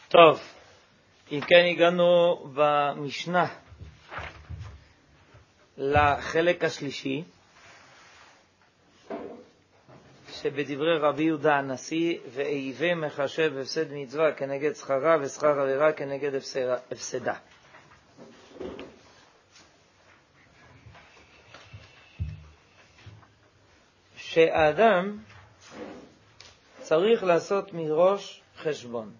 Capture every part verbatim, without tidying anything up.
טוב, אם כן הגענו במשנה לחלק השלישי, שבדברי רבי יהודה הנשיא, ואיבה מחשב הפסד מצווה כנגד שכרה ושכר עבירה כנגד הפסדה. שהאדם צריך לעשות מראש חשבון,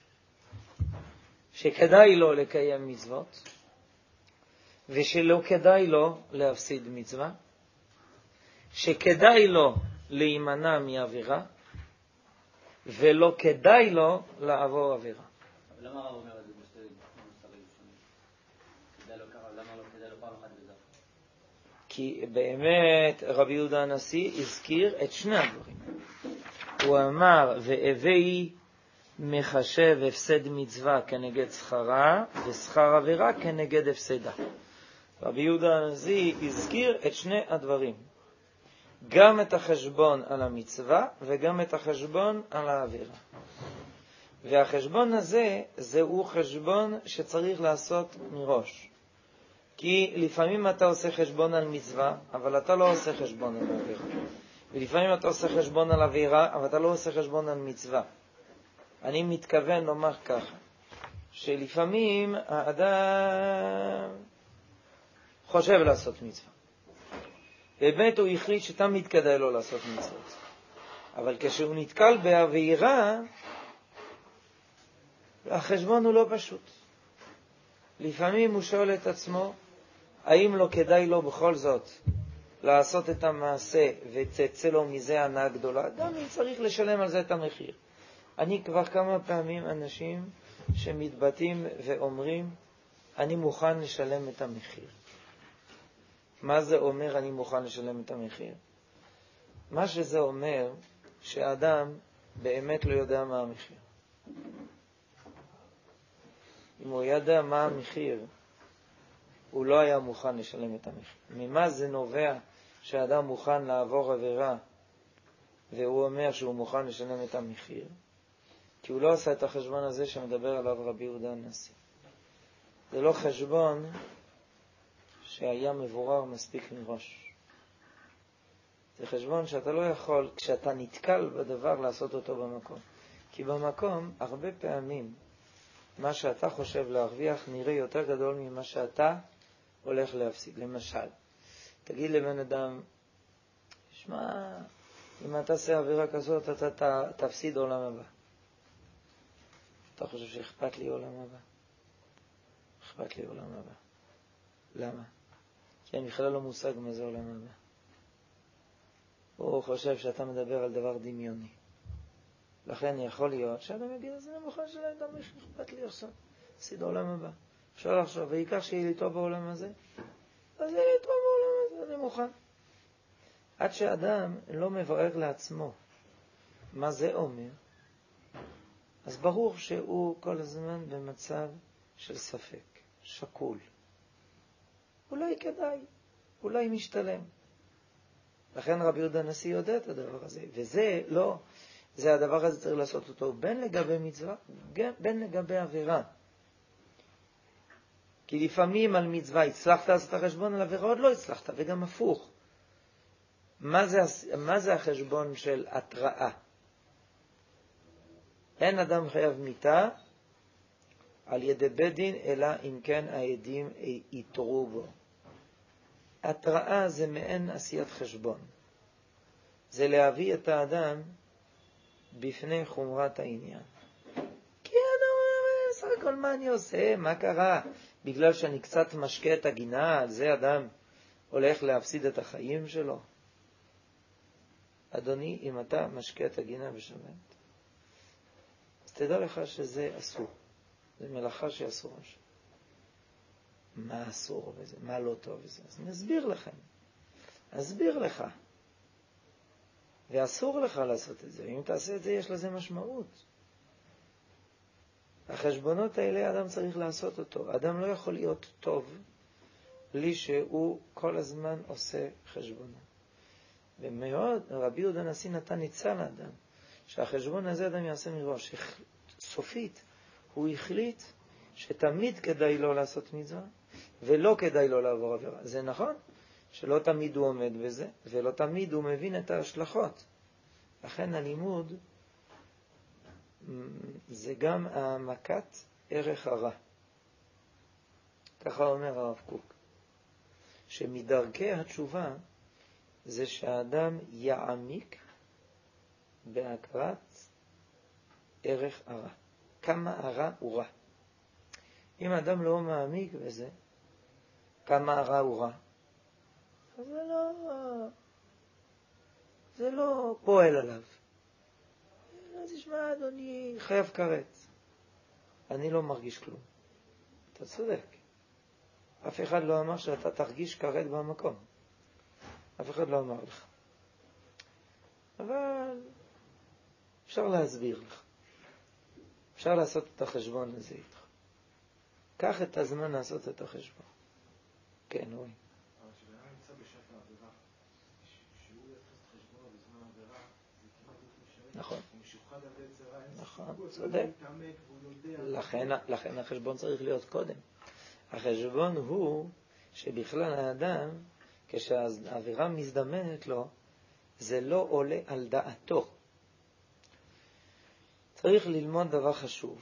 שכדאי לו לקיים מצוות, ושלא כדאי לו להפסיד מצווה, שכדאי לו להימנע מעבירה, ולא כדאי לו לעבור עבירה. אבל למה הרב אומר את זה בשתי מוסרים שונים? כדאי לו ככה, למה לא כדאי לו פעם אחת בזה? כי באמת רבי יהודה הנשיא הזכיר את שני הדברים. הוא אמר, ואיבי מחשב הפסד מצווה כנגד שכרה, ושכר עבירה כנגד הפסדה. רבי יהודה הנשיא הזכיר את שני הדברים. גם את החשבון על המצווה וגם את החשבון על העבירה. והחשבון הזה זהו חשבון שצריך לעשות מראש. כי לפעמים אתה עושה חשבון על מצווה, אבל אתה לא עושה חשבון על עבירה. ולפעמים אתה עושה חשבון על עבירה, אבל אתה לא עושה חשבון על מצווה. אני מתכוון לומר ככה, שלפעמים האדם חושב לעשות מצווה. באמת הוא החליט שתמיד כדאי לו לעשות מצוות. אבל כשהוא נתקל בעבירה, החשבון הוא לא פשוט. לפעמים הוא שואל את עצמו, האם לא כדאי לו בכל זאת לעשות את המעשה ותצא לו מזה הנאה גדולה, גם אם צריך לשלם על זה את המחיר. אני כבר כמה פעמים אנשים שמתבטאים ואומרים, אני מוכן לשלם את המחיר. מה זה אומר אני מוכן לשלם את המחיר? מה שזה אומר שהאדם באמת לא יודע מה המחיר. אם הוא ידע מה המחיר, הוא לא היה מוכן לשלם את המחיר. ממה זה נובע שהאדם מוכן לעבור עבירה והוא אומר שהוא מוכן לשלם את המחיר? כי הוא לא עשה את החשבון הזה שמדבר עליו רבי יהודה הנשיא. זה לא חשבון שהיה מבורר מספיק מראש. זה חשבון שאתה לא יכול, כשאתה נתקל בדבר, לעשות אותו במקום. כי במקום, הרבה פעמים, מה שאתה חושב להרוויח נראה יותר גדול ממה שאתה הולך להפסיד. למשל, תגיד לבן אדם, שמע, אם אתה עושה עבירה כזאת, אתה ת, תפסיד עולם הבא. אתה חושב שאכפת לי עולם הבא? אכפת לי עולם הבא. למה? כי אני בכלל לא מושג מה זה עולם הבא. הוא חושב שאתה מדבר על דבר דמיוני. לכן יכול להיות שאתה מגיד, אז אני מוכן שלהם גם איך אכפת לי עכשיו. סיד עולם הבא. אפשר לחשוב, ועיקר שיהיה לי טוב בעולם הזה, אז יהיה לי טוב בעולם הזה, אני מוכן. עד שאדם לא מברר לעצמו מה זה אומר, אז ברור שהוא כל הזמן במצב של ספק, שקול. אולי כדאי, אולי משתלם. לכן רבי יהודה הנשיא יודע את הדבר הזה. וזה לא, זה הדבר הזה צריך לעשות אותו בין לגבי מצווה, בין לגבי עבירה. כי לפעמים על מצווה הצלחת לעשות החשבון, על עבירה עוד לא הצלחת, וגם הפוך. מה זה, מה זה החשבון של התראה? אין אדם חייב מיתה על ידי בית דין, אלא אם כן העדים יתרו בו. התראה זה מעין עשיית חשבון. זה להביא את האדם בפני חומרת העניין. כי האדם אומר, סך הכל מה אני עושה? מה קרה? בגלל שאני קצת משקה את הגינה, על זה אדם הולך להפסיד את החיים שלו? אדוני, אם אתה משקה את הגינה בשבת, אז תדע לך שזה אסור. זה מלאכה שאסור. מה אסור בזה? מה לא טוב בזה? אז נסביר לכם. אסביר לך. ואסור לך לעשות את זה. אם תעשה את זה, יש לזה משמעות. החשבונות האלה, אדם צריך לעשות אותו. אדם לא יכול להיות טוב בלי שהוא כל הזמן עושה חשבונות. ומאוד, רבי יהודה הנשיא נתן עצה לאדם, שהחשבון הזה אדם יעשה מראש. סופית, הוא החליט שתמיד כדאי לו לעשות מצווה, ולא כדאי לו לעבור עבירה. זה נכון שלא תמיד הוא עומד בזה, ולא תמיד הוא מבין את ההשלכות. לכן הלימוד זה גם העמקת ערך הרע. ככה אומר הרב קוק, שמדרכי התשובה זה שהאדם יעמיק בהכרת ערך הרע. כמה הרע הוא רע. אם האדם לא מעמיק בזה, כמה הרע הוא רע, אז זה לא, זה לא פועל עליו. אז תשמע, אדוני חייב כרת. אני לא מרגיש כלום. אתה צודק. אף אחד לא אמר שאתה תרגיש כרת במקום. אף אחד לא אמר לך. אבל אפשר להסביר לך. אפשר לעשות את החשבון הזה איתך. קח את הזמן לעשות את החשבון. כן, אוי. אבל כשבן נמצא בשפע עבירה, שהוא יעשה את חשבון בזמן עבירה, זה כמעט בלתי אפשרי. נכון. הוא משוחד על יצר הרע, אין נכון, סיכוי, צודק. הוא מתעמק והוא יודע. לכן, לכן החשבון צריך להיות קודם. החשבון הוא שבכלל האדם, כשהעבירה מזדמנת לו, זה לא עולה על דעתו. צריך ללמוד דבר חשוב,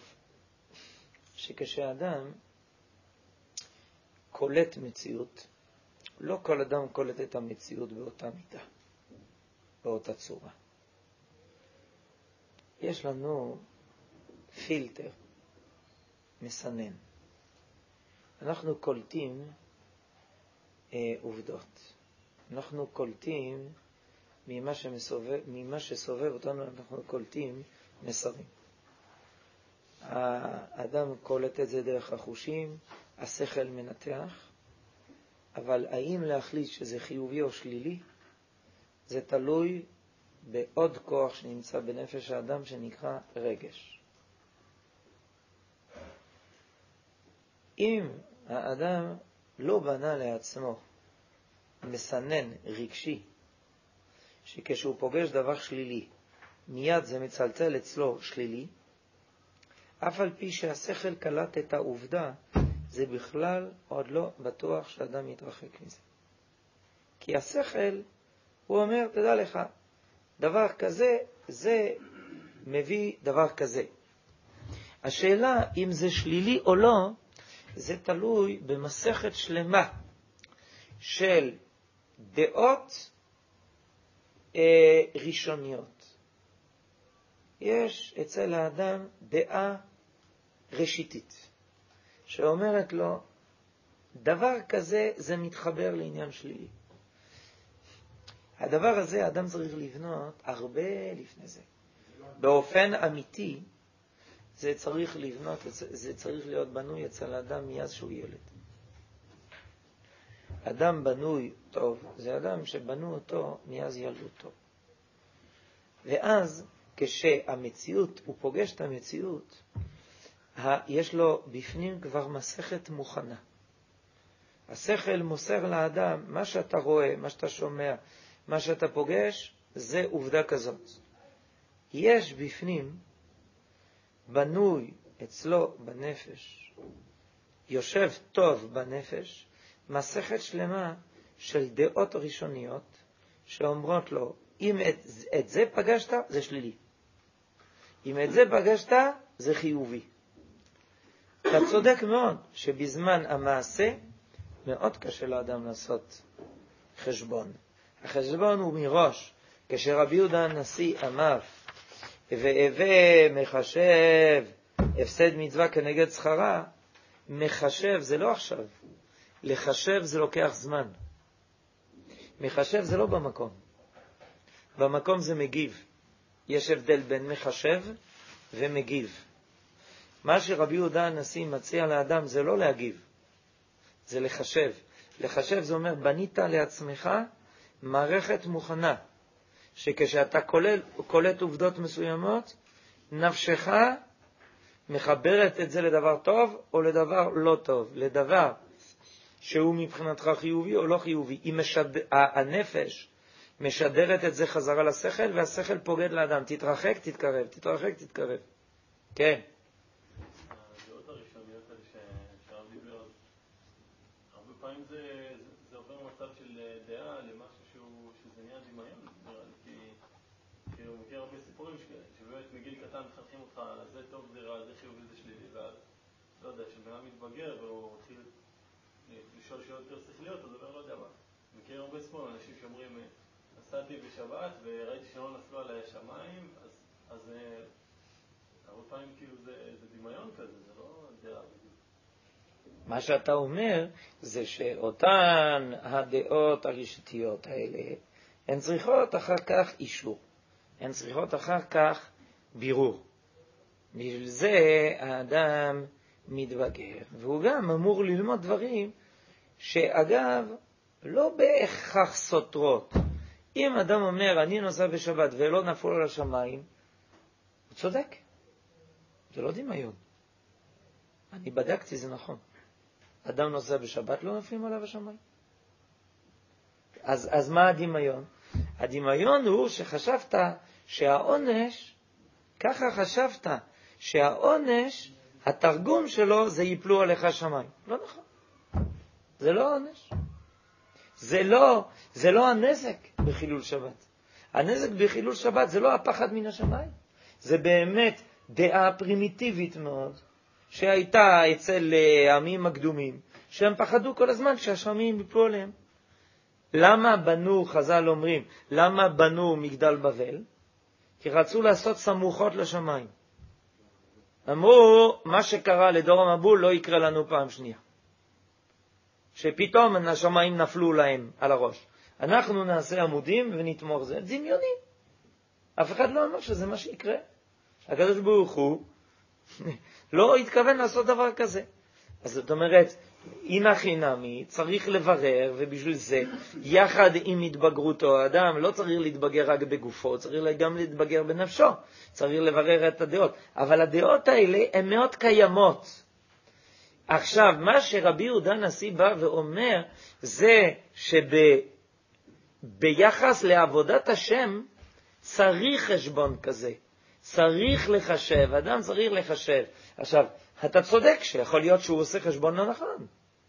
שכשאדם קולט מציאות, לא כל אדם קולט את המציאות באותה מידה, באותה צורה. יש לנו פילטר, מסנן. אנחנו קולטים אה, עובדות. אנחנו קולטים ממה שמסובב, ממה שסובב אותנו, אנחנו קולטים מסרים. האדם קולט את זה דרך החושים, השכל מנתח, אבל האם להחליט שזה חיובי או שלילי, זה תלוי בעוד כוח שנמצא בנפש האדם שנקרא רגש. אם האדם לא בנה לעצמו מסנן רגשי, שכשהוא פוגש דבר שלילי, מיד זה מצלצל אצלו שלילי, אף על פי שהשכל קלט את העובדה, זה בכלל עוד לא בטוח שאדם יתרחק מזה. כי השכל, הוא אומר, תדע לך, דבר כזה, זה מביא דבר כזה. השאלה אם זה שלילי או לא, זה תלוי במסכת שלמה של דעות אה, ראשוניות. יש אצל האדם דעה ראשיתית, שאומרת לו, דבר כזה זה מתחבר לעניין שלילי. הדבר הזה האדם צריך לבנות הרבה לפני זה. באופן אמיתי, זה צריך לבנות, זה צריך להיות בנוי אצל האדם מאז שהוא ילד. אדם בנוי טוב, זה אדם שבנו אותו מאז ילדותו. ואז, כשהמציאות, הוא פוגש את המציאות, יש לו בפנים כבר מסכת מוכנה. השכל מוסר לאדם, מה שאתה רואה, מה שאתה שומע, מה שאתה פוגש, זה עובדה כזאת. יש בפנים, בנוי אצלו בנפש, יושב טוב בנפש, מסכת שלמה של דעות ראשוניות, שאומרות לו, אם את, את זה פגשת, זה שלילי. אם את זה פגשת, זה חיובי. אתה צודק מאוד שבזמן המעשה, מאוד קשה לאדם לעשות חשבון. החשבון הוא מראש. כשרבי יהודה הנשיא אמר, והווה מחשב הפסד מצווה כנגד שכרה, מחשב זה לא עכשיו. לחשב זה לוקח זמן. מחשב זה לא במקום. במקום זה מגיב. יש הבדל בין מחשב ומגיב. מה שרבי יהודה הנשיא מציע לאדם זה לא להגיב, זה לחשב. לחשב זה אומר, בנית לעצמך מערכת מוכנה, שכשאתה קולט, קולט עובדות מסוימות, נפשך מחברת את זה לדבר טוב או לדבר לא טוב, לדבר שהוא מבחינתך חיובי או לא חיובי. היא משד... הנפש משדרת את זה חזרה לשכל, והשכל פוגד לאדם, תתרחק, תתקרב, תתרחק, תתקרב. כן. פעמים זה, זה, זה עובר מצב של דעה למשהו שהוא, שזה נהיה דמיון, נראה לי, כי, כי הוא מכיר הרבה סיפורים שכאלה, שבאמת מגיל קטן מחנכים אותך, זה טוב, זה רע, זה חיובי, זה שלילי, ואז, לא יודע, שבן אדם מתבגר והוא מתחיל לשאול שאלות יותר שכליות, אז הוא לא יודע מה. מכיר הרבה סיפורים, אנשים שאומרים, נסעתי בשבת וראיתי שלא נפלו עליי השמיים, אז, אז הרבה פעמים כאילו זה, זה דמיון כזה, זה לא דעה בדיוק. מה שאתה אומר זה שאותן הדעות הרשתיות האלה, הן צריכות אחר כך אישור, הן צריכות אחר כך בירור. בשביל זה האדם מתבגר, והוא גם אמור ללמוד דברים שאגב לא בהכרח סותרות. אם אדם אומר אני נוסע בשבת ולא נפול על השמיים, הוא צודק, זה לא דמיון. אני בדקתי, זה נכון. אדם נוסע בשבת, לא נפלים עליו השמיים. אז, אז מה הדמיון? הדמיון הוא שחשבת שהעונש, ככה חשבת שהעונש, התרגום שלו זה ייפלו עליך שמיים. לא נכון. זה לא העונש. זה לא, זה לא הנזק בחילול שבת. הנזק בחילול שבת זה לא הפחד מן השמיים. זה באמת דעה פרימיטיבית מאוד, שהייתה אצל העמים הקדומים, שהם פחדו כל הזמן שהשמיים ייפלו עליהם. למה בנו, חז"ל אומרים, למה בנו מגדל בבל? כי רצו לעשות סמוכות לשמיים. אמרו, מה שקרה לדור המבול לא יקרה לנו פעם שנייה. שפתאום השמיים נפלו להם על הראש. אנחנו נעשה עמודים ונתמוך. זה דמיוני. אף אחד לא אמר שזה מה שיקרה. הקדוש ברוך הוא לא התכוון לעשות דבר כזה. אז זאת אומרת, אינה חינמי, צריך לברר, ובשביל זה, יחד עם התבגרותו, האדם לא צריך להתבגר רק בגופו, צריך גם להתבגר בנפשו, צריך לברר את הדעות. אבל הדעות האלה הן מאוד קיימות. עכשיו, מה שרבי יהודה הנשיא בא ואומר, זה שביחס לעבודת השם, צריך חשבון כזה. צריך לחשב, אדם צריך לחשב. עכשיו, אתה צודק שיכול להיות שהוא עושה חשבון לא נכון.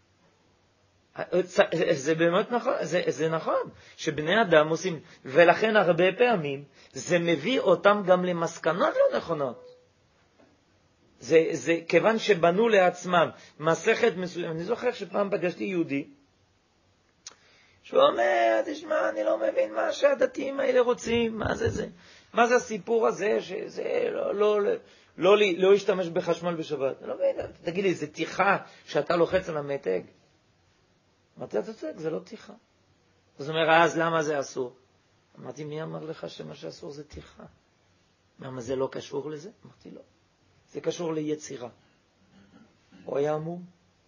זה באמת נכון, זה, זה נכון, שבני אדם עושים, ולכן הרבה פעמים זה מביא אותם גם למסקנות לא נכונות. זה, זה כיוון שבנו לעצמם מסכת מסוים. אני זוכר שפעם פגשתי יהודי, שהוא אומר, תשמע, אני לא מבין מה שהדתיים האלה רוצים, מה זה זה? מה זה הסיפור הזה שזה לא, לא, לא, לא, לא ישתמש בחשמל בשבת? אני לא מבין, תגיד לי, זה תיכה שאתה לוחץ על המתג? אמרתי, אתה צודק, זה לא תיכה. זאת אומרת, אז למה זה אסור? אמרתי, מי אמר לך שמה שאסור זה תיכה? למה זה לא קשור לזה? אמרתי, לא. זה קשור ליצירה. הוא היה אמור.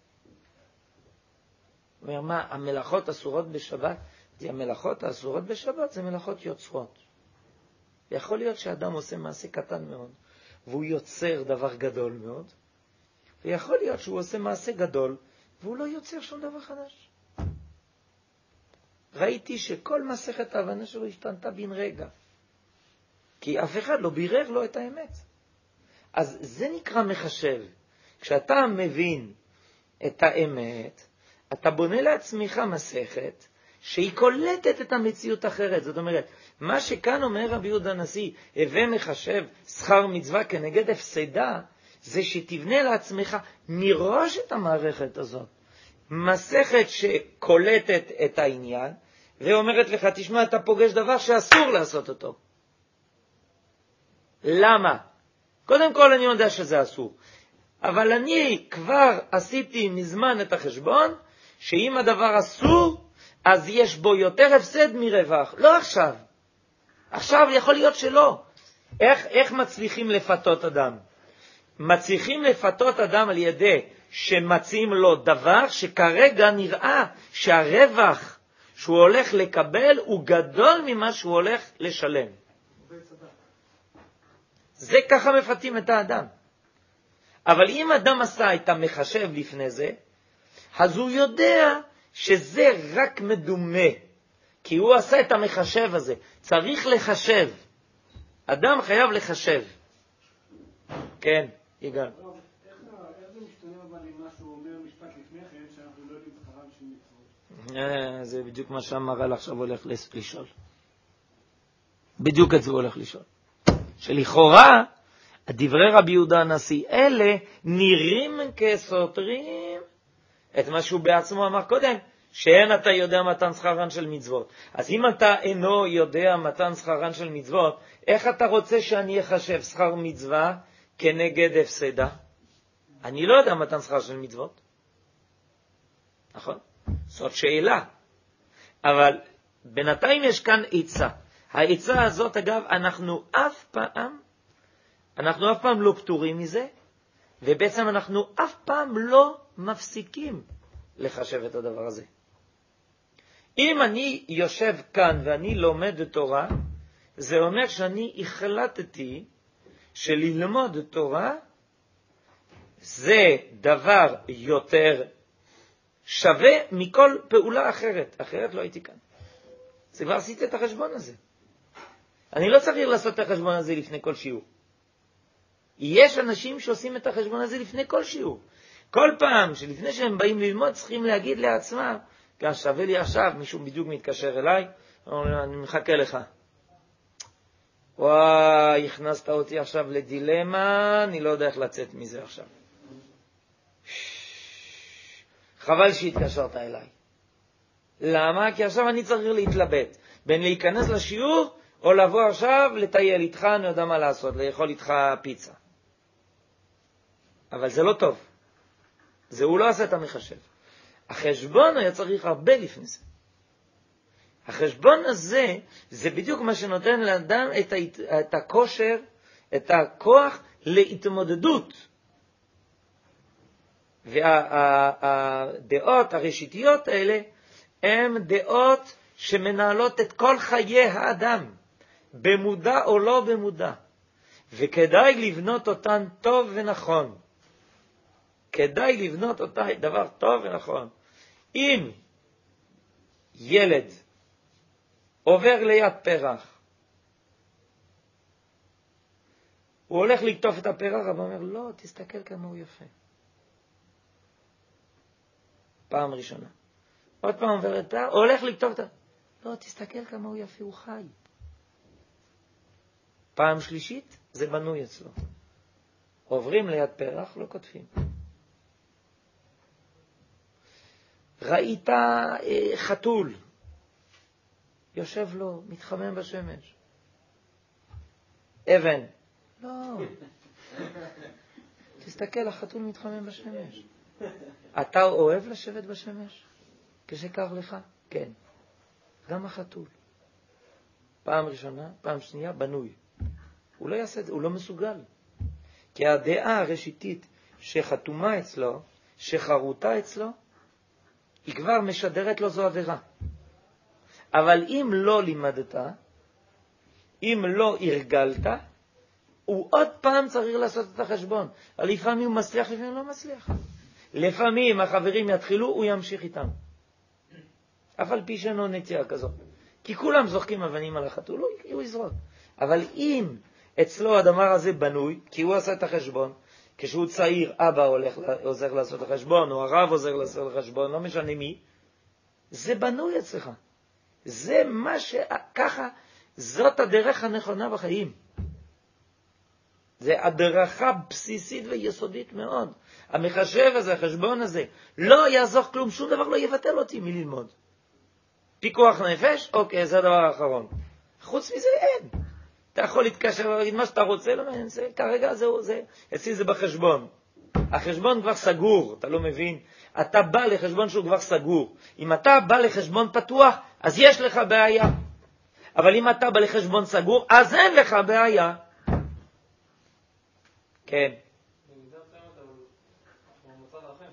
הוא אומר, מה, המלאכות אסורות בשבת? המלאכות האסורות בשבת זה מלאכות יוצרות. יכול להיות שאדם עושה מעשה קטן מאוד, והוא יוצר דבר גדול מאוד, ויכול להיות שהוא עושה מעשה גדול, והוא לא יוצר שום דבר חדש. ראיתי שכל מסכת ההבנה שלו השתנתה בן רגע. כי אף אחד לא בירר לו את האמת. אז זה נקרא מחשב. כשאתה מבין את האמת, אתה בונה לעצמך מסכת שהיא קולטת את המציאות אחרת. זאת אומרת, מה שכאן אומר רבי יהודה הנשיא, הווה מחשב שכר מצווה כנגד הפסדה, זה שתבנה לעצמך מראש את המערכת הזאת. מסכת שקולטת את העניין, ואומרת לך, תשמע, אתה פוגש דבר שאסור לעשות אותו. למה? קודם כל אני יודע שזה אסור. אבל אני כבר עשיתי מזמן את החשבון, שאם הדבר אסור, אז יש בו יותר הפסד מרווח. לא עכשיו. עכשיו יכול להיות שלא. איך, איך מצליחים לפתות אדם? מצליחים לפתות אדם על ידי שמציעים לו דבר שכרגע נראה שהרווח שהוא הולך לקבל הוא גדול ממה שהוא הולך לשלם. זה ככה מפתים את האדם. אבל אם אדם עשה את המחשב לפני זה, אז הוא יודע שזה רק מדומה, כי הוא עשה את המחשב הזה. צריך לחשב. אדם חייב לחשב. כן, יגאל. איך זה משתנה אבל עם מה שהוא אומר משפט לפני כן, שאנחנו לא יודעים את חרם של מצוות? זה בדיוק מה שהמהר"ל עכשיו הולך לשאול. בדיוק את זה הוא הולך לשאול. שלכאורה, הדברי רבי יהודה הנשיא אלה נראים כסותרים את מה שהוא בעצמו אמר קודם, שאין אתה יודע מתן שכרן של מצוות. אז אם אתה אינו יודע מתן שכרן של מצוות, איך אתה רוצה שאני אחשב שכר מצווה כנגד הפסדה? אני לא יודע מתן שכר של מצוות. נכון? זאת שאלה. אבל בינתיים יש כאן עצה. העצה הזאת, אגב, אנחנו אף פעם, אנחנו אף פעם לא פטורים מזה, ובעצם אנחנו אף פעם לא מפסיקים לחשב את הדבר הזה. אם אני יושב כאן ואני לומד תורה, זה אומר שאני החלטתי שללמוד תורה זה דבר יותר שווה מכל פעולה אחרת. אחרת לא הייתי כאן. זה כבר עשיתי את החשבון הזה. אני לא צריך לעשות את החשבון הזה לפני כל שיעור. יש אנשים שעושים את החשבון הזה לפני כל שיעור. כל פעם שלפני שהם באים ללמוד צריכים להגיד לעצמם, גם שווה לי עכשיו, מישהו בדיוק מתקשר אליי, אני מחכה לך. וואי, הכנסת אותי עכשיו לדילמה, אני לא יודע איך לצאת מזה עכשיו. חבל שהתקשרת אליי. למה? כי עכשיו אני צריך להתלבט. בין להיכנס לשיעור, או לבוא עכשיו לטייל איתך, אני יודע מה לעשות, לאכול איתך פיצה. אבל זה לא טוב. זה הוא לא עשה את המחשב. החשבון היה צריך הרבה לפני זה. החשבון הזה, זה בדיוק מה שנותן לאדם את, ההת... את הכושר, את הכוח להתמודדות. והדעות הראשיתיות האלה, הן דעות שמנהלות את כל חיי האדם, במודע או לא במודע. וכדאי לבנות אותן טוב ונכון. כדאי לבנות אותה דבר טוב ונכון. אם ילד עובר ליד פרח, הוא הולך לקטוף את הפרח, אבל אומר, לא, תסתכל כמה הוא יפה. פעם ראשונה. עוד פעם עובר את פרח, הוא הולך לקטוף את... לא, תסתכל כמה הוא יפה, הוא חי. פעם שלישית, זה בנוי אצלו. עוברים ליד פרח, לא כותפים. ראית אה, חתול, יושב לו, מתחמם בשמש. אבן. לא. תסתכל, החתול מתחמם בשמש. אתה אוהב לשבת בשמש? כשקר לך? כן. גם החתול. פעם ראשונה, פעם שנייה, בנוי. הוא לא יעשה את זה, הוא לא מסוגל. כי הדעה הראשיתית שחתומה אצלו, שחרוטה אצלו, היא כבר משדרת לו זו עבירה. אבל אם לא לימדת, אם לא הרגלת, הוא עוד פעם צריך לעשות את החשבון. לפעמים הוא מצליח, לפעמים לא מצליח. לפעמים החברים יתחילו, הוא ימשיך איתם. אף על פי שאינו נטייה כזאת. כי כולם זורקים אבנים על החתול, הוא יזרוק. אבל אם אצלו הדבר הזה בנוי, כי הוא עשה את החשבון, כשהוא צעיר, אבא הולך, עוזר לעשות את החשבון, או הרב עוזר לעשות את החשבון, לא משנה מי, זה בנוי אצלך. זה מה ש... ככה, זאת הדרך הנכונה בחיים. זה הדרכה בסיסית ויסודית מאוד. המחשב הזה, החשבון הזה, לא יעזור כלום, שום דבר לא יבטל אותי מללמוד. פיקוח נפש, אוקיי, זה הדבר האחרון. חוץ מזה אין. אתה יכול להתקשר ולהגיד מה שאתה רוצה, לא, זה, כרגע זה, זה, אצלי זה בחשבון. החשבון כבר סגור, אתה לא מבין? אתה בא לחשבון שהוא כבר סגור. אם אתה בא לחשבון פתוח, אז יש לך בעיה. אבל אם אתה בא לחשבון סגור, אז אין לך בעיה. כן. במידה מסוימת, אבל הוא מצא לכם.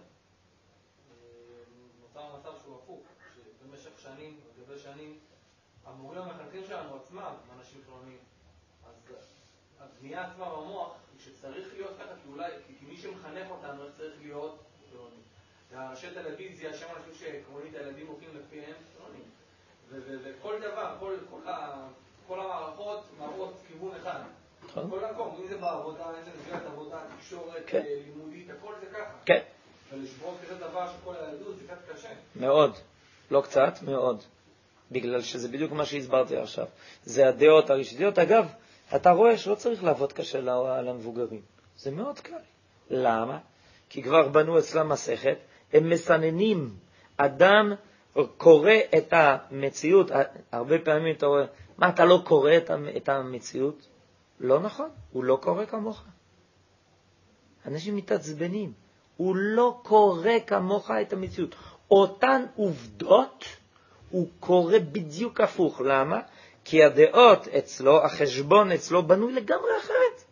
נוצר מצב שהוא הפוך, שבמשך שנים, לגבי שנים, המורים המחנכים שלנו עצמם, אנשים חילונים, אז הבנייה עצמה במוח, שצריך להיות ככה, כי אולי, כי מי שמחנך אותנו, איך צריך להיות חילונים. והראשי טלוויזיה, שם אנשים שעקרונית הילדים הולכים לפיהם חילונים. וכל דבר, כל המערכות מראות כיוון אחד. כל מקום, אם זה בעבודה, אם זה נפגעת עבודה, תקשורת, לימודית, הכל זה ככה. כן. ולשבור כזה דבר שכל הילדות זה קצת קשה. מאוד, לא קצת, מאוד. בגלל שזה בדיוק מה שהסברתי עכשיו. זה הדעות הראשוניות. אגב, אתה רואה שלא צריך לעבוד קשה למבוגרים. זה מאוד קל. למה? כי כבר בנו אצלם מסכת, הם מסננים. אדם קורא את המציאות, הרבה פעמים אתה רואה, מה אתה לא קורא את המציאות? לא נכון, הוא לא קורא כמוך. אנשים מתעצבנים. הוא לא קורא כמוך את המציאות. אותן עובדות הוא קורא בדיוק הפוך. למה? כי הדעות אצלו, החשבון אצלו בנוי לגמרי אחרת.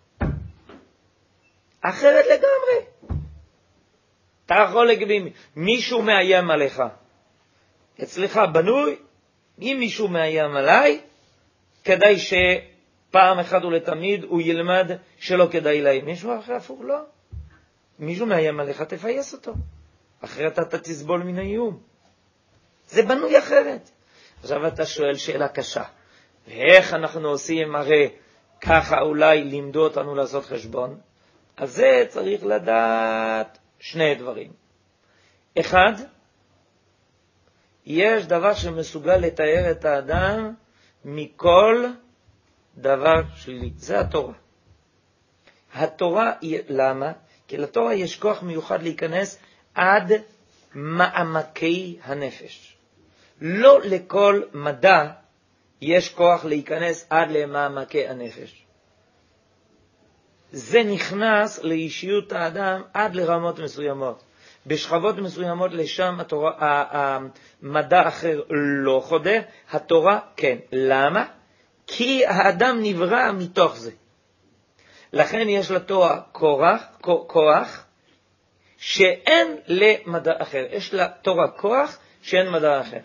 אחרת לגמרי. אתה יכול להגיד, מישהו מאיים עליך. אצלך בנוי, אם מישהו מאיים עליי, כדאי שפעם אחת ולתמיד הוא ילמד שלא כדאי להם. מישהו אחר הפוך לא. מישהו מאיים עליך, תפייס אותו. אחרת אתה תסבול מן האיום. זה בנוי אחרת. עכשיו אתה שואל שאלה קשה. ואיך אנחנו עושים? הרי ככה אולי לימדו אותנו לעשות חשבון. אז זה צריך לדעת שני דברים. אחד, יש דבר שמסוגל לתאר את האדם מכל דבר שלילי. זה התורה. התורה, למה? כי לתורה יש כוח מיוחד להיכנס עד מעמקי הנפש. לא לכל מדע יש כוח להיכנס עד למעמקי הנפש. זה נכנס לאישיות האדם עד לרמות מסוימות. בשכבות מסוימות לשם התורה, המדע אחר לא חודר, התורה כן. למה? כי האדם נברא מתוך זה. לכן יש לתורה כוח, כוח שאין למדע אחר. יש לתורה כוח שאין מדע אחר.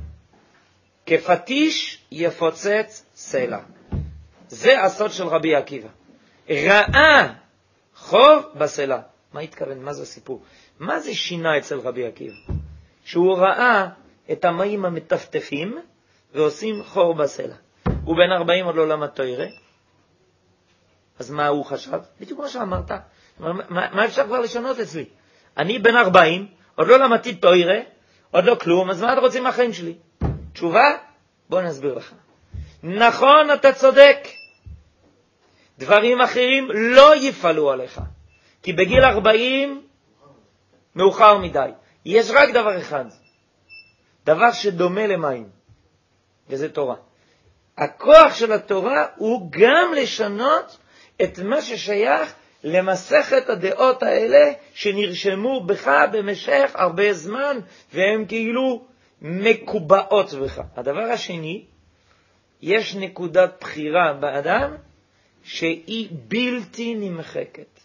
כפטיש יפוצץ סלע. זה הסוד של רבי עקיבא. ראה חור בסלע. מה התכוון? מה זה הסיפור? מה זה שינה אצל רבי עקיבא? שהוא ראה את המים המטפטפים ועושים חור בסלע. הוא בן ארבעים עוד לא למד תורה. אז מה הוא חשב? בדיוק מה שאמרת. מה, מה אפשר כבר לשנות אצלי? אני בן ארבעים, עוד לא למדתי תורה, עוד לא כלום, אז מה אתה רוצים מהחיים שלי? תשובה? בוא נסביר לך. נכון, אתה צודק. דברים אחרים לא יפעלו עליך. כי בגיל ארבעים מאוחר מדי. יש רק דבר אחד. דבר שדומה למים. וזה תורה. הכוח של התורה הוא גם לשנות את מה ששייך למסכת הדעות האלה שנרשמו בך במשך הרבה זמן והם כאילו מקובעות בך. הדבר השני, יש נקודת בחירה באדם שהיא בלתי נמחקת.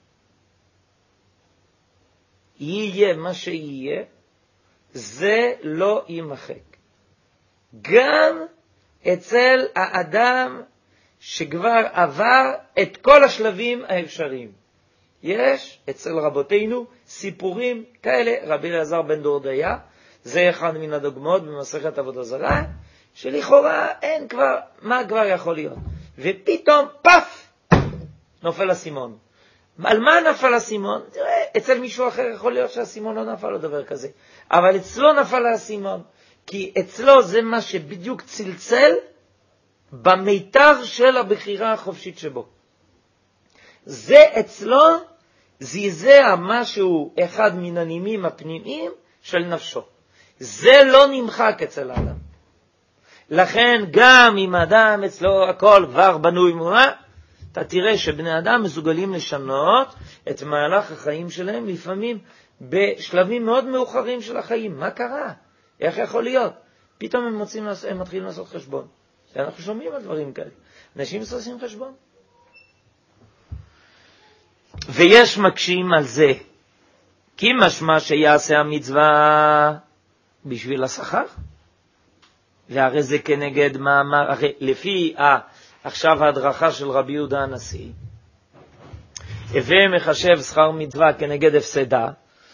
יהיה מה שיהיה, זה לא יימחק. גם אצל האדם שכבר עבר את כל השלבים האפשריים. יש אצל רבותינו סיפורים כאלה, רבי אלעזר בן דורדיה, זה אחד מן הדוגמאות במסכת עבודה זרה, שלכאורה אין כבר, מה כבר יכול להיות? ופתאום פף, נופל הסימון. על מה נפל הסימון? תראה, אצל מישהו אחר יכול להיות שהסימון לא נפל לו דבר כזה. אבל אצלו נפל הסימון, כי אצלו זה מה שבדיוק צלצל במיתר של הבחירה החופשית שבו. זה אצלו זיזע משהו אחד מן הנימים הפנימיים של נפשו. זה לא נמחק אצל האדם. לכן גם אם האדם אצלו הכל כבר בנוי מורה, אתה תראה שבני אדם מסוגלים לשנות את מהלך החיים שלהם לפעמים בשלבים מאוד מאוחרים של החיים. מה קרה? איך יכול להיות? פתאום הם, מוצאים, הם מתחילים לעשות חשבון. אנחנו שומעים על דברים כאלה. אנשים עושים חשבון. ויש מקשים על זה. כי משמע שיעשה המצווה בשביל השכר. והרי זה כנגד מאמר, הרי לפי ה, עכשיו ההדרכה של רבי יהודה הנשיא, הווה מחשב שכר מצווה כנגד הפסדה,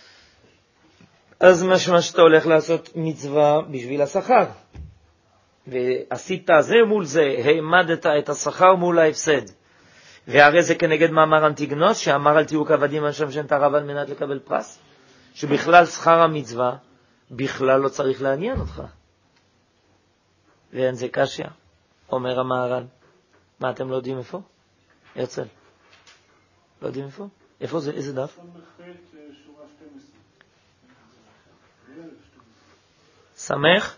אז משמע שאתה הולך לעשות מצווה בשביל השכר. ועשית זה מול זה, העמדת את השכר מול ההפסד. והרי זה כנגד מאמר אנטיגנוס, שאמר על תהיו כעבדים על שם שן תרב על מנת לקבל פרס. שבכלל שכר המצווה בכלל לא צריך לעניין אותך. ואין זה קשיא, אומר המהר"ל. מה, אתם לא יודעים איפה? הרצל. לא יודעים איפה? איפה זה? איזה דף? סמך?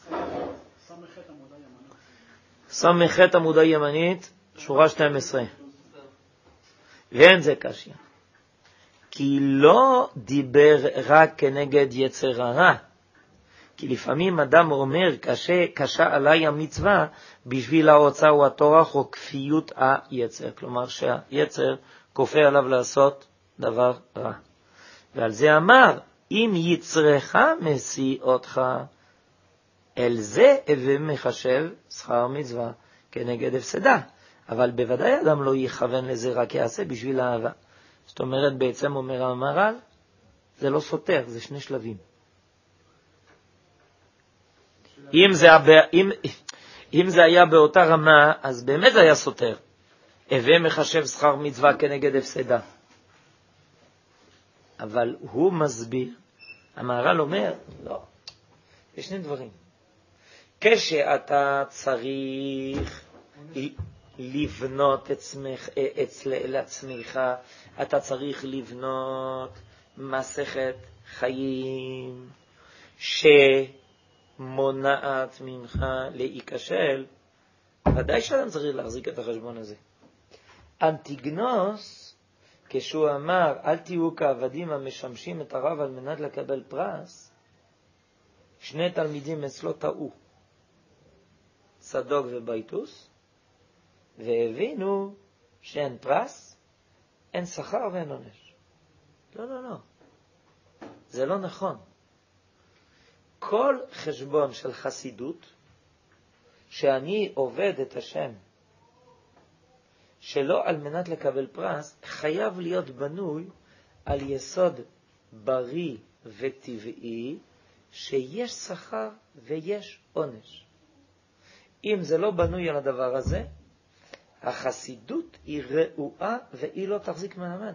סמכת עמודה ימנית, שורה שתים עשרה. ואין זה קשיא. כי לא דיבר רק כנגד יצר הרע. כי לפעמים אדם אומר, קשה, קשה עליי המצווה בשביל ההוצאה או התורח או כפיות היצר. כלומר שהיצר כופה עליו לעשות דבר רע. ועל זה אמר, אם יצרך משיא אותך, אל זה הווה מחשב שכר מצווה כנגד הפסדה. אבל בוודאי אדם לא יכוון לזה, רק יעשה בשביל האהבה. זאת אומרת, בעצם אומר המהר"ל, זה לא סותר, זה שני שלבים. אם זה, אם, אם זה היה באותה רמה, אז באמת זה היה סותר. הווה מחשב שכר מצווה כנגד הפסדה. אבל הוא מסביר, המהר"ל אומר, לא, יש שני דברים. כשאתה צריך לבנות עצמך, לעצמך, אתה צריך לבנות מסכת חיים שמונעת ממך להיכשל, ודאי שאדם צריך להחזיק את החשבון הזה. אנטיגנוס, כשהוא אמר, אל תהיו כעבדים המשמשים את הרב על מנת לקבל פרס, שני תלמידים אצלו טעו, סדוק ובייטוס, והבינו שאין פרס, אין שכר ואין עונש. לא, לא, לא. זה לא נכון. כל חשבון של חסידות, שאני עובד את השם, שלא על מנת לקבל פרס, חייב להיות בנוי על יסוד בריא וטבעי, שיש שכר ויש עונש. אם זה לא בנוי על הדבר הזה, החסידות היא ראויה והיא לא תחזיק מעמד.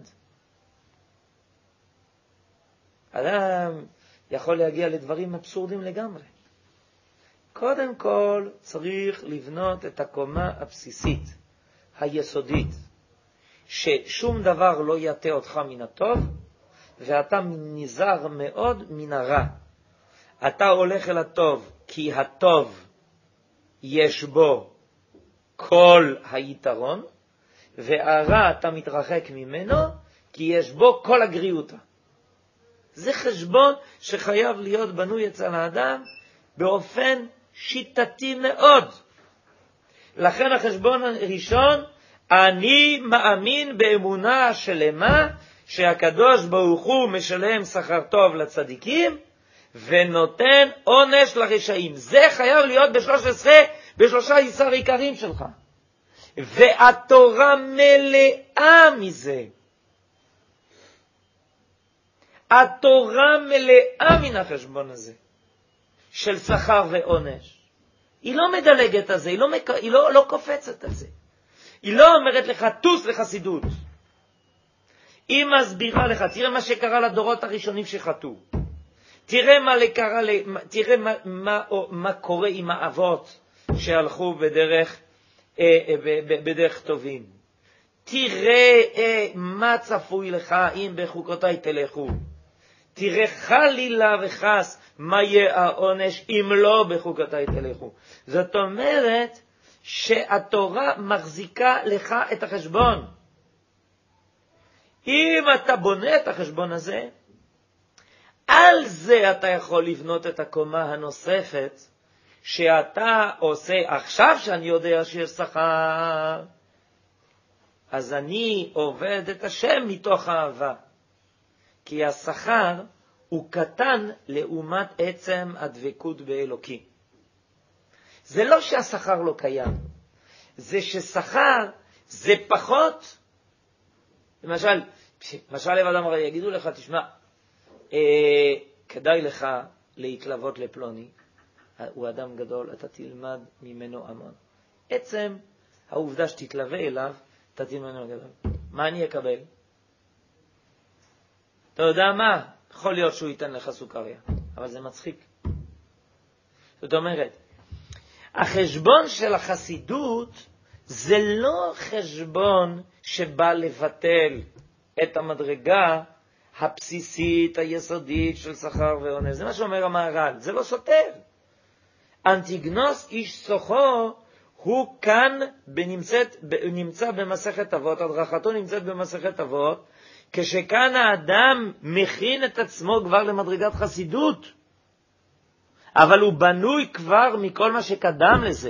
אדם יכול להגיע לדברים אבסורדים לגמרי. קודם כל צריך לבנות את הקומה הבסיסית, היסודית, ששום דבר לא יטה אותך מן הטוב, ואתה נזהר מאוד מן הרע. אתה הולך אל הטוב, כי הטוב יש בו כל היתרון, והרע אתה מתרחק ממנו, כי יש בו כל הגריעותה. זה חשבון שחייב להיות בנוי אצל האדם באופן שיטתי מאוד. לכן החשבון הראשון, אני מאמין באמונה שלמה שהקדוש ברוך הוא משלם שכר טוב לצדיקים ונותן עונש לרשעים. זה חייב להיות בשלוש עשרה, בשלושה עשר עיקרים שלך. והתורה מלאה מזה. התורה מלאה מן החשבון הזה של שכר ועונש. היא לא מדלגת על זה, היא לא, מק... היא לא, לא קופצת על זה. היא לא אומרת לך, טוס לחסידות. היא מסבירה לך, תראה מה שקרה לדורות הראשונים שחטאו. תראה מה, לקרה, תראה מה, מה, מה קורה עם האבות שהלכו בדרך, בדרך טובים. תראה מה צפוי לך אם בחוקותיי תלכו. תראה חלילה וחס מה יהיה העונש אם לא בחוקותיי תלכו. זאת אומרת שהתורה מחזיקה לך את החשבון. אם אתה בונה את החשבון הזה, על זה אתה יכול לבנות את הקומה הנוספת שאתה עושה עכשיו שאני יודע שיש שכר. אז אני עובד את השם מתוך אהבה. כי השכר הוא קטן לעומת עצם הדבקות באלוקי. זה לא שהשכר לא קיים. זה ששכר זה פחות. למשל, למשל אדם הרי יגידו לך, תשמע, אה, כדאי לך להתלוות לפלוני. הוא אדם גדול, אתה תלמד ממנו המון. עצם העובדה שתתלווה אליו, אתה תלמד ממנו גדול. מה אני אקבל? אתה יודע מה? יכול להיות שהוא ייתן לך סוכריה, אבל זה מצחיק. זאת אומרת, החשבון של החסידות זה לא חשבון שבא לבטל את המדרגה הבסיסית, היסודית של שכר ועונש. זה מה שאומר המהר"ל, זה לא סותר. אנטיגנוס איש סוחו הוא כאן בנמצאת, נמצא במסכת אבות, הדרכתו נמצאת במסכת אבות, כשכאן האדם מכין את עצמו כבר למדרגת חסידות, אבל הוא בנוי כבר מכל מה שקדם לזה.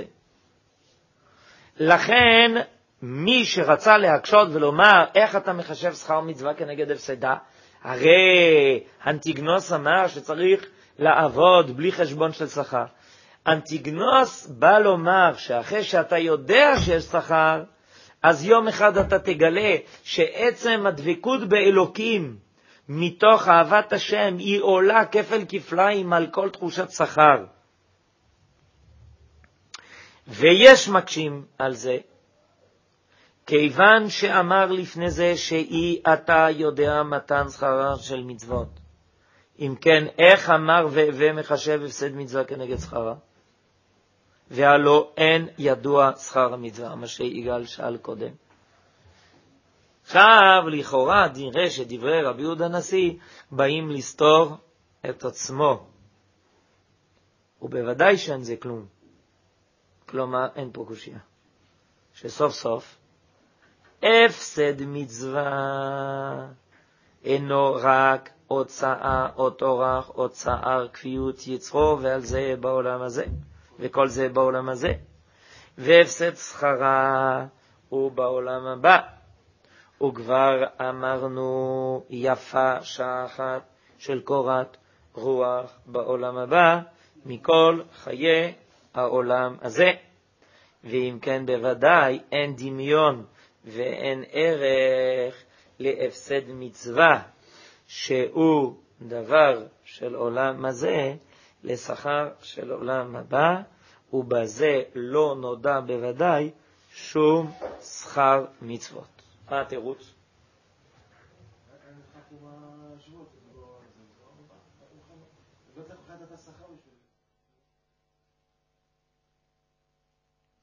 לכן מי שרצה להקשות ולומר איך אתה מחשב שכר מצווה כנגד הפסדה, הרי אנטיגנוס אמר שצריך לעבוד בלי חשבון של שכר. אנטיגנוס בא לומר שאחרי שאתה יודע שיש שכר, אז יום אחד אתה תגלה שעצם הדבקות באלוקים מתוך אהבת השם היא עולה כפל כפליים על כל תחושת שכר. ויש מקשים על זה, כיוון שאמר לפני זה שאי אתה יודע מתן שכרה של מצוות. אם כן, איך אמר ומחשב הפסד מצווה כנגד שכרה? והלא אין ידוע שכר המצווה, מה שיגאל שאל קודם. עכשיו, לכאורה, נראה שדברי רבי יהודה הנשיא באים לסתור את עצמו. ובוודאי שאין זה כלום. כלומר, אין פה קושיה. שסוף סוף, הפסד מצווה אינו רק הוצאה או תורח או צער כפיות יצרו, ועל זה בעולם הזה, וכל זה בעולם הזה. והפסד שכרה הוא בעולם הבא. וכבר אמרנו יפה שעה אחת של קורת רוח בעולם הבא מכל חיי העולם הזה. ואם כן בוודאי אין דמיון ואין ערך להפסד מצווה שהוא דבר של עולם הזה לשכר של עולם הבא, ובזה לא נודע בוודאי שום שכר מצוות. מה התירוץ? לא צריך לקחת את השכר בשביל